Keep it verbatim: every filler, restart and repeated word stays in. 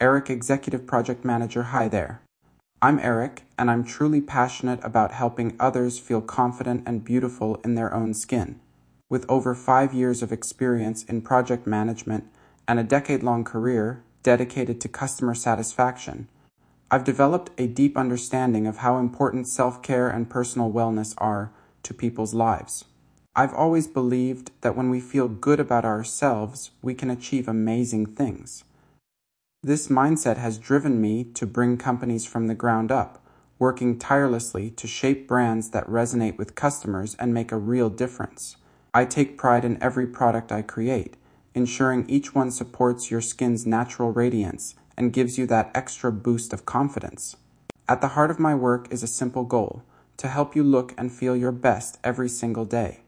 Eric, Executive Project Manager. Hi there. I'm Eric, and I'm truly passionate about helping others feel confident and beautiful in their own skin. With over five years of experience in project management and a decade-long career dedicated to customer satisfaction, I've developed a deep understanding of how important self-care and personal wellness are to people's lives. I've always believed that when we feel good about ourselves, we can achieve amazing things. This mindset has driven me to bring companies from the ground up, working tirelessly to shape brands that resonate with customers and make a real difference. I take pride in every product I create, ensuring each one supports your skin's natural radiance and gives you that extra boost of confidence. At the heart of my work is a simple goal: to help you look and feel your best every single day.